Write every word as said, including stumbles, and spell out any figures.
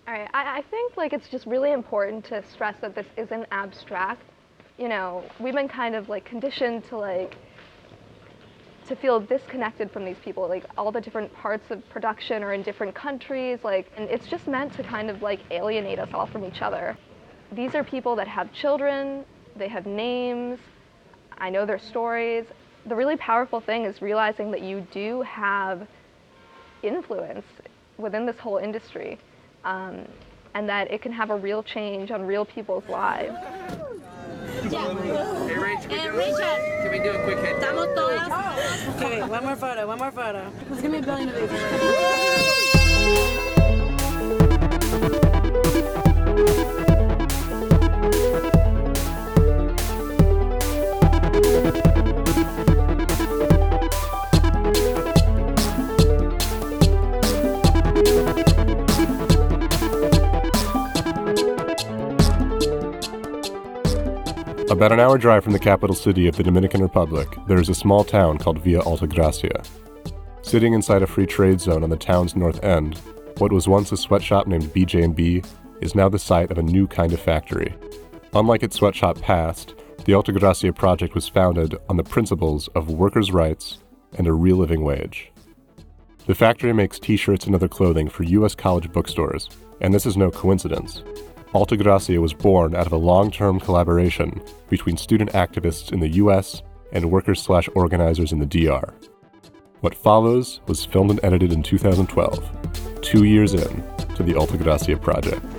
All right, I, I think like it's just really important to stress that this isn't abstract. You know, we've been kind of like conditioned to like to feel disconnected from these people. Like all the different parts of production are in different countries. Like, and it's just meant to kind of like alienate us all from each other. These are people that have children. They have names. I know their stories. The really powerful thing is realizing that you do have influence within this whole industry. Um, and that it can have a real change on real people's lives. Yeah. Hey, Rach, can, we do, can we do a quick hit? Estamos todas. Okay, one more photo, one more photo. There's gonna be a billion of these. About an hour drive from the capital city of the Dominican Republic, there is a small town called Villa Altagracia. Sitting inside a free trade zone on the town's north end, what was once a sweatshop named B J and B is now the site of a new kind of factory. Unlike its sweatshop past, the Altagracia project was founded on the principles of workers' rights and a real living wage. The factory makes t-shirts and other clothing for U S college bookstores, and this is no coincidence. Altagracia was born out of a long-term collaboration between student activists in the U S and workers-slash-organizers in the D R. What follows was filmed and edited in two thousand twelve, two years in to the Altagracia project.